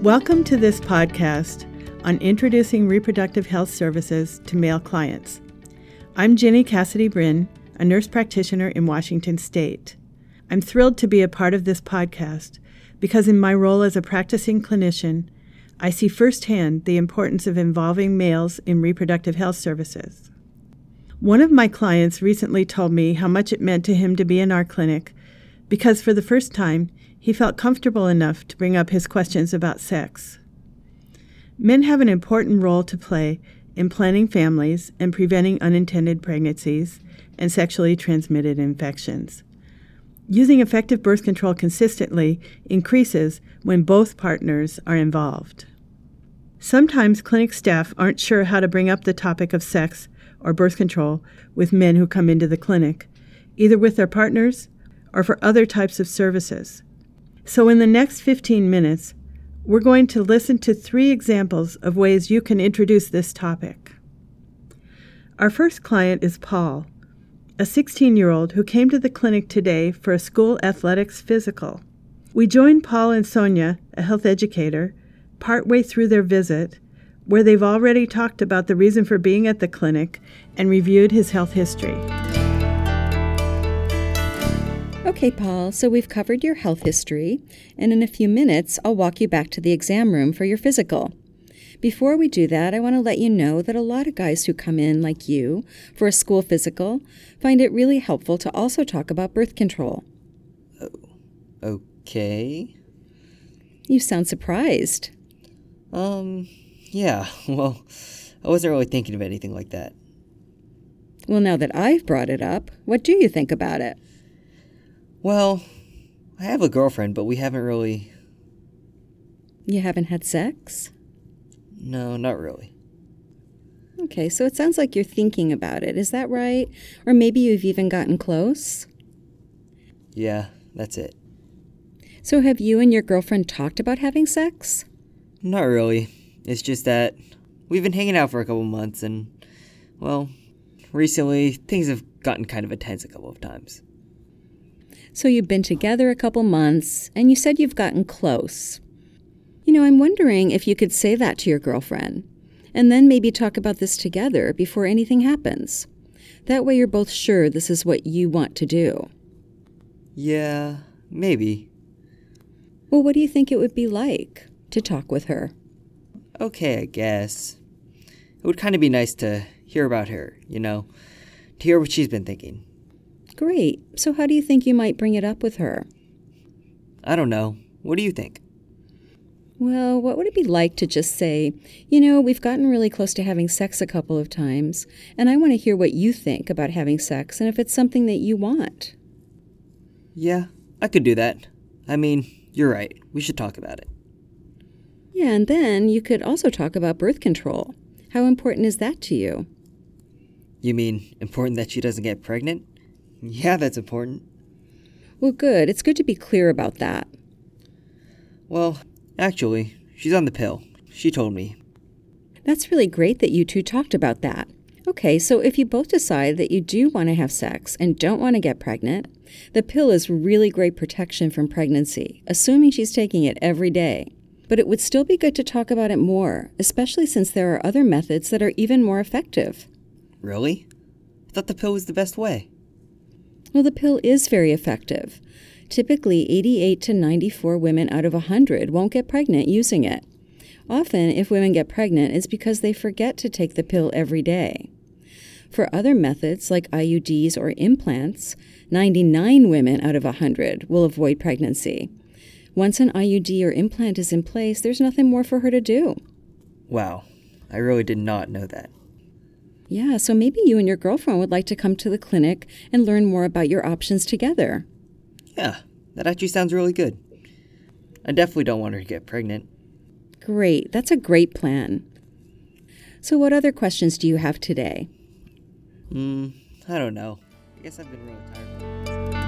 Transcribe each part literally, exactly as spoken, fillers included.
Welcome to this podcast on introducing reproductive health services to male clients. I'm Jenny Cassidy Bryn, a nurse practitioner in Washington State. I'm thrilled to be a part of this podcast because in my role as a practicing clinician, I see firsthand the importance of involving males in reproductive health services. One of my clients recently told me how much it meant to him to be in our clinic because for the first time, he felt comfortable enough to bring up his questions about sex. Men have an important role to play in planning families and preventing unintended pregnancies and sexually transmitted infections. Using effective birth control consistently increases when both partners are involved. Sometimes clinic staff aren't sure how to bring up the topic of sex or birth control with men who come into the clinic, either with their partners or for other types of services. So in the next fifteen minutes, we're going to listen to three examples of ways you can introduce this topic. Our first client is Paul, a sixteen-year-old who came to the clinic today for a school athletics physical. We joined Paul and Sonia, a health educator, partway through their visit, where they've already talked about the reason for being at the clinic and reviewed his health history. Okay, Paul, so we've covered your health history, and in a few minutes, I'll walk you back to the exam room for your physical. Before we do that, I want to let you know that a lot of guys who come in, like you, for a school physical, find it really helpful to also talk about birth control. Oh, okay. You sound surprised. Um, yeah, well, I wasn't really thinking of anything like that. Well, now that I've brought it up, what do you think about it? Well, I have a girlfriend, but we haven't really... You haven't had sex? No, not really. Okay, so it sounds like you're thinking about it. Is that right? Or maybe you've even gotten close? Yeah, that's it. So have you and your girlfriend talked about having sex? Not really. It's just that we've been hanging out for a couple months and, well, recently things have gotten kind of intense a couple of times. So you've been together a couple months, and you said you've gotten close. You know, I'm wondering if you could say that to your girlfriend, and then maybe talk about this together before anything happens. That way you're both sure this is what you want to do. Yeah, maybe. Well, what do you think it would be like to talk with her? Okay, I guess. It would kind of be nice to hear about her, you know, to hear what she's been thinking. Great. So how do you think you might bring it up with her? I don't know. What do you think? Well, what would it be like to just say, you know, we've gotten really close to having sex a couple of times, and I want to hear what you think about having sex and if it's something that you want. Yeah, I could do that. I mean, you're right. We should talk about it. Yeah, and then you could also talk about birth control. How important is that to you? You mean important that she doesn't get pregnant? Yeah, that's important. Well, good. It's good to be clear about that. Well, actually, she's on the pill. She told me. That's really great that you two talked about that. Okay, so if you both decide that you do want to have sex and don't want to get pregnant, the pill is really great protection from pregnancy, assuming she's taking it every day. But it would still be good to talk about it more, especially since there are other methods that are even more effective. Really? I thought the pill was the best way. Well, the pill is very effective. Typically, eighty-eight to ninety-four women out of one hundred won't get pregnant using it. Often, if women get pregnant, it's because they forget to take the pill every day. For other methods, like I U Ds or implants, ninety-nine women out of one hundred will avoid pregnancy. Once an I U D or implant is in place, there's nothing more for her to do. Wow, I really did not know that. Yeah, so maybe you and your girlfriend would like to come to the clinic and learn more about your options together. Yeah, that actually sounds really good. I definitely don't want her to get pregnant. Great, that's a great plan. So what other questions do you have today? Hmm, I don't know. I guess I've been really tired.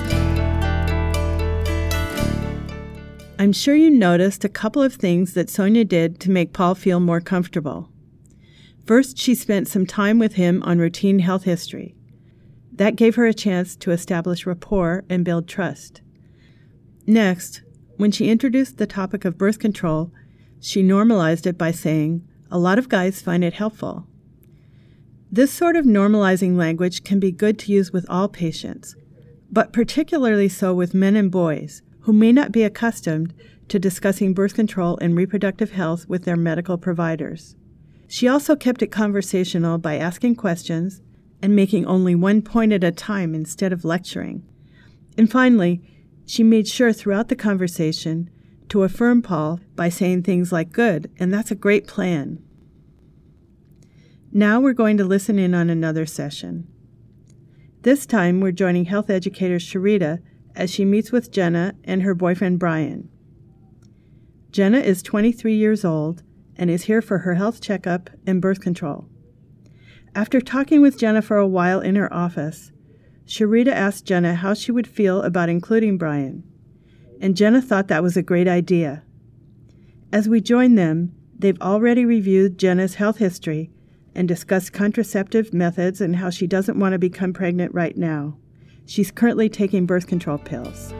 I'm sure you noticed a couple of things that Sonia did to make Paul feel more comfortable. First, she spent some time with him on routine health history. That gave her a chance to establish rapport and build trust. Next, when she introduced the topic of birth control, She normalized it by saying, "A lot of guys find it helpful." This sort of normalizing language can be good to use with all patients, but particularly so with men and boys who may not be accustomed to discussing birth control and reproductive health with their medical providers. She also kept it conversational by asking questions and making only one point at a time instead of lecturing. And finally, she made sure throughout the conversation to affirm Paul by saying things like, "Good, and that's a great plan." Now we're going to listen in on another session. This time we're joining health educator Sharita as she meets with Jenna and her boyfriend Brian. Jenna is twenty-three years old and is here for her health checkup and birth control. After talking with Jenna for a while in her office, Sharita asked Jenna how she would feel about including Brian, and Jenna thought that was a great idea. As we join them, they've already reviewed Jenna's health history and discussed contraceptive methods and how she doesn't want to become pregnant right now. She's currently taking birth control pills.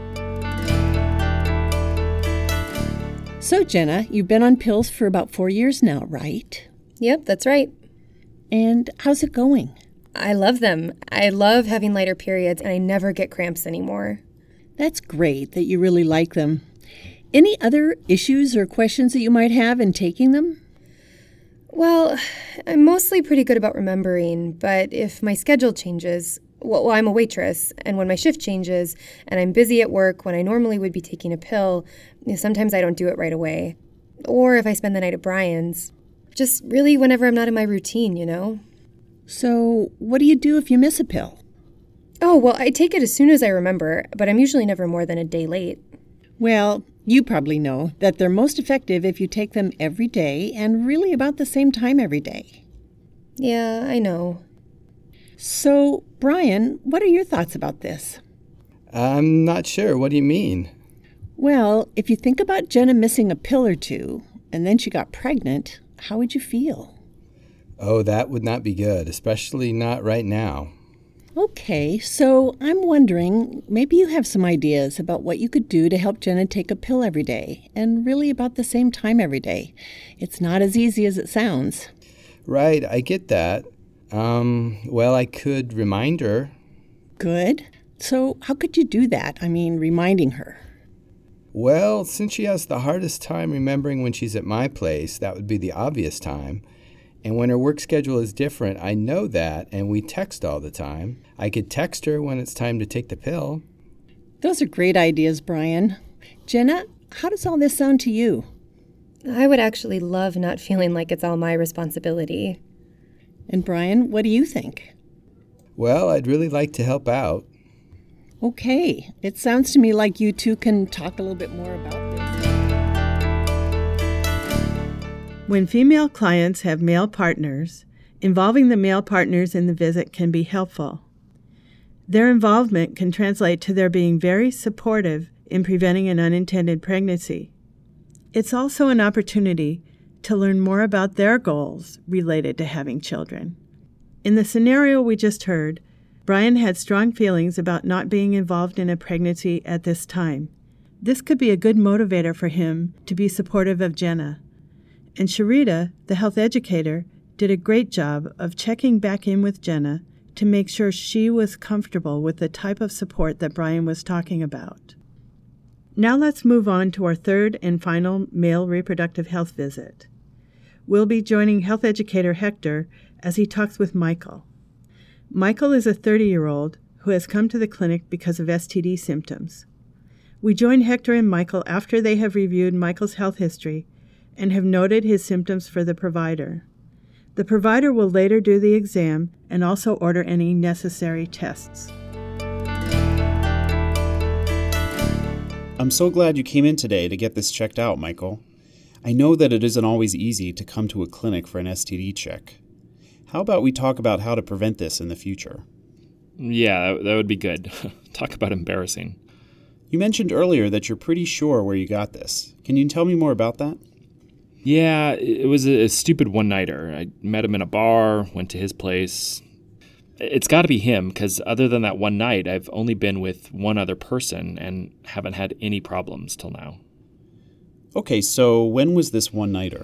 So, Jenna, you've been on pills for about four years now, right? Yep, that's right. And how's it going? I love them. I love having lighter periods, and I never get cramps anymore. That's great that you really like them. Any other issues or questions that you might have in taking them? Well, I'm mostly pretty good about remembering, but if my schedule changes, well, well, I'm a waitress, and when my shift changes and I'm busy at work when I normally would be taking a pill, you know, sometimes I don't do it right away. Or if I spend the night at Brian's. Just really whenever I'm not in my routine, you know? So, what do you do if you miss a pill? Oh, well, I take it as soon as I remember, but I'm usually never more than a day late. Well, you probably know that they're most effective if you take them every day and really about the same time every day. Yeah, I know. So, Brian, what are your thoughts about this? I'm not sure. What do you mean? Well, if you think about Jenna missing a pill or two, and then she got pregnant, how would you feel? Oh, that would not be good, especially not right now. Okay, so I'm wondering, maybe you have some ideas about what you could do to help Jenna take a pill every day, and really about the same time every day. It's not as easy as it sounds. Right, I get that. Um, well, I could remind her. Good. So how could you do that? I mean, reminding her. Well, since she has the hardest time remembering when she's at my place, that would be the obvious time. And when her work schedule is different, I know that, and we text all the time. I could text her when it's time to take the pill. Those are great ideas, Brian. Jenna, how does all this sound to you? I would actually love not feeling like it's all my responsibility. And Brian, what do you think? Well, I'd really like to help out. Okay, it sounds to me like you two can talk a little bit more about this. When female clients have male partners, involving the male partners in the visit can be helpful. Their involvement can translate to their being very supportive in preventing an unintended pregnancy. It's also an opportunity to learn more about their goals related to having children. In the scenario we just heard, Brian had strong feelings about not being involved in a pregnancy at this time. This could be a good motivator for him to be supportive of Jenna. And Sharita, the health educator, did a great job of checking back in with Jenna to make sure she was comfortable with the type of support that Brian was talking about. Now let's move on to our third and final male reproductive health visit. We'll be joining health educator Hector as he talks with Michael. Michael is a thirty-year-old who has come to the clinic because of S T D symptoms. We join Hector and Michael after they have reviewed Michael's health history and have noted his symptoms for the provider. The provider will later do the exam and also order any necessary tests. I'm so glad you came in today to get this checked out, Michael. I know that it isn't always easy to come to a clinic for an S T D check. How about we talk about how to prevent this in the future? Yeah, that would be good. Talk about embarrassing. You mentioned earlier that you're pretty sure where you got this. Can you tell me more about that? Yeah, it was a, a stupid one-nighter. I met him in a bar, went to his place. It's got to be him, because other than that one night, I've only been with one other person and haven't had any problems till now. Okay, so when was this one-nighter?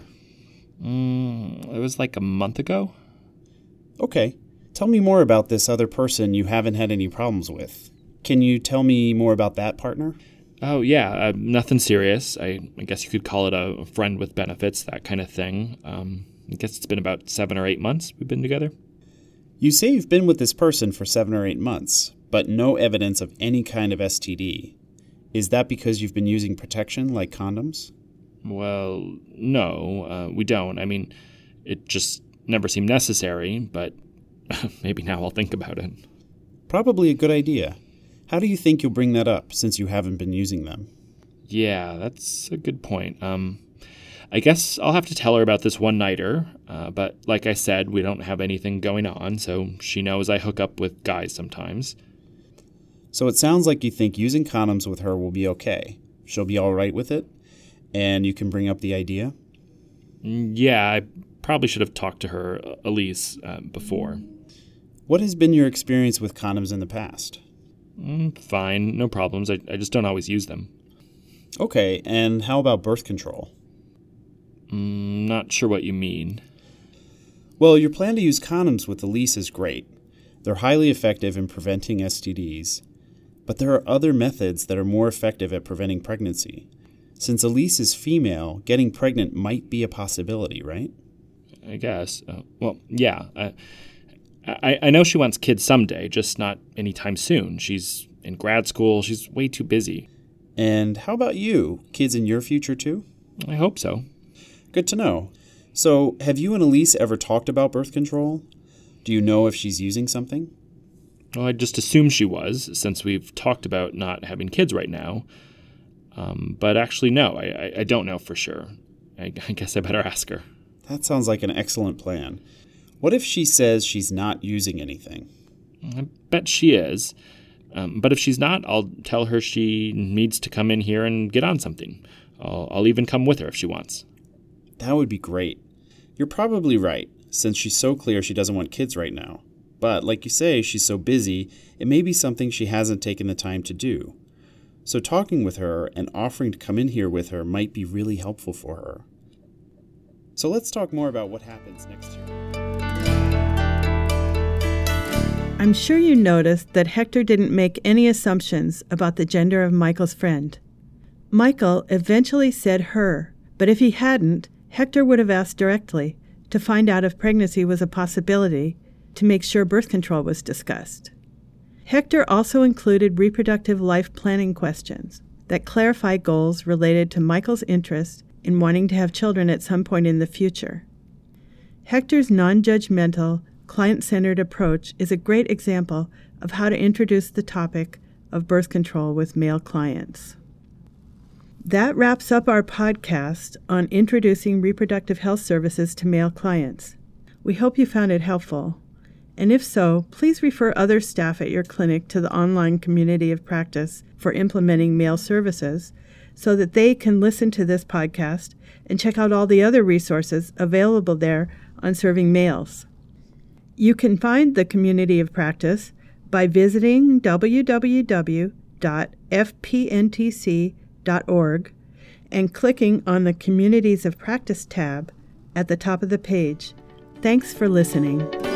Mm, it was like a month ago. Okay. Tell me more about this other person you haven't had any problems with. Can you tell me more about that partner? Oh, yeah, uh, nothing serious. I, I guess you could call it a friend with benefits, that kind of thing. Um, I guess it's been about seven or eight months we've been together. You say you've been with this person for seven or eight months, but no evidence of any kind of S T D. Is that because you've been using protection like condoms? Well, no, uh, we don't. I mean, it just never seemed necessary, but maybe now I'll think about it. Probably a good idea. How do you think you'll bring that up, since you haven't been using them? Yeah, that's a good point. Um, I guess I'll have to tell her about this one-nighter, uh, but like I said, we don't have anything going on, so she knows I hook up with guys sometimes. So it sounds like you think using condoms with her will be okay. She'll be all right with it, and you can bring up the idea? Yeah, I probably should have talked to her, Elise, uh, before. What has been your experience with condoms in the past? Mm, fine, no problems. I, I just don't always use them. Okay, and how about birth control? Mm, not sure what you mean. Well, your plan to use condoms with Elise is great. They're highly effective in preventing S T Ds. But there are other methods that are more effective at preventing pregnancy. Since Elise is female, getting pregnant might be a possibility, right? I guess. Uh, well, yeah. Uh, I, I know she wants kids someday, just not anytime soon. She's in grad school. She's way too busy. And how about you? Kids in your future, too? I hope so. Good to know. So, have you and Elise ever talked about birth control? Do you know if she's using something? Well, I just assume she was, since we've talked about not having kids right now. Um, but actually, no, I, I don't know for sure. I, I guess I better ask her. That sounds like an excellent plan. What if she says she's not using anything? I bet she is. Um, but if she's not, I'll tell her she needs to come in here and get on something. I'll, I'll even come with her if she wants. That would be great. You're probably right, since she's so clear she doesn't want kids right now. But like you say, she's so busy, it may be something she hasn't taken the time to do. So talking with her and offering to come in here with her might be really helpful for her. So let's talk more about what happens next year. I'm sure you noticed that Hector didn't make any assumptions about the gender of Michael's friend. Michael eventually said her, but if he hadn't, Hector would have asked directly to find out if pregnancy was a possibility, to make sure birth control was discussed. Hector also included reproductive life planning questions that clarify goals related to Michael's interest in wanting to have children at some point in the future. Hector's non-judgmental, client-centered approach is a great example of how to introduce the topic of birth control with male clients. That wraps up our podcast on introducing reproductive health services to male clients. We hope you found it helpful. And if so, please refer other staff at your clinic to the online community of practice for implementing male services so that they can listen to this podcast and check out all the other resources available there on serving males. You can find the community of practice by visiting w w w dot f p n t c dot org and clicking on the Communities of Practice tab at the top of the page. Thanks for listening.